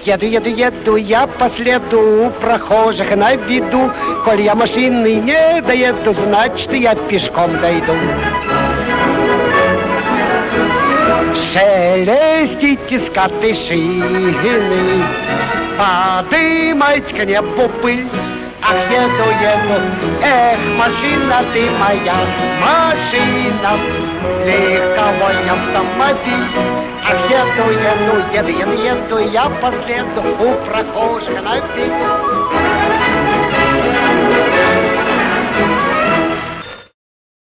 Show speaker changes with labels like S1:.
S1: Еду я по следу прохожих на виду. Коль я машины не доеду, значит, я пешком дойду. Шелестите скаты шины, подымайте к небу пыль. Ах, еду, эх, машина ты моя, машина, легковой автомобиль. Ах, еду я по следу у прохожих на виду.